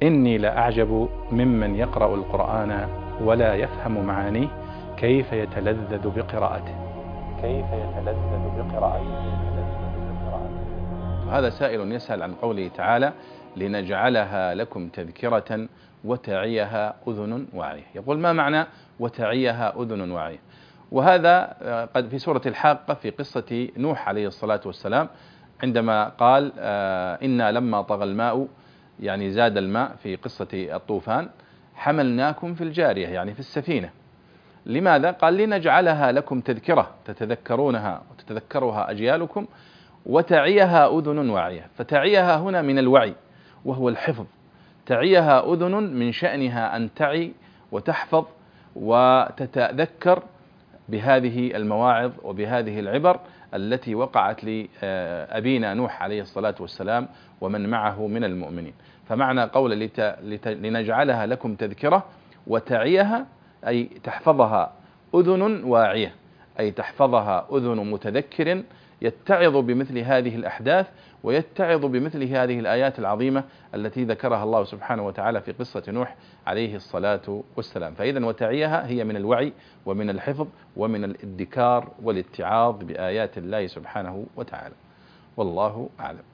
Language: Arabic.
إني لأعجب ممن يقرأ القرآن ولا يفهم معانيه كيف يتلذذ بقراءته. هذا سائل يسأل عن قوله تعالى: لنجعلها لكم تذكرة وتعيها أذن واعية. يقول: ما معنى وتعيها أذن واعية؟ وهذا قد في سورة الحاقة في قصة نوح عليه الصلاة والسلام، عندما قال: إنا لما طغى الماء، يعني زاد الماء في قصة الطوفان، حملناكم في الجارية، يعني في السفينة. لماذا؟ قال: لنجعلها لكم تذكرة تتذكرونها وتتذكرها أجيالكم، وتعيها أذن واعية. فتعيها هنا من الوعي وهو الحفظ. تعيها أذن من شأنها أن تعي وتحفظ وتتذكر بهذه المواعظ وبهذه العبر التي وقعت لأبينا نوح عليه الصلاة والسلام ومن معه من المؤمنين. فمعنى قول لنجعلها لكم تذكرة وتعيها أي تحفظها أذن واعية، أي تحفظها أذن متذكر يتعظ بمثل هذه الأحداث ويتعظ بمثل هذه الآيات العظيمة التي ذكرها الله سبحانه وتعالى في قصة نوح عليه الصلاة والسلام. فإذا وتعيها هي من الوعي ومن الحفظ ومن الادكار والاتعاظ بآيات الله سبحانه وتعالى. والله أعلم.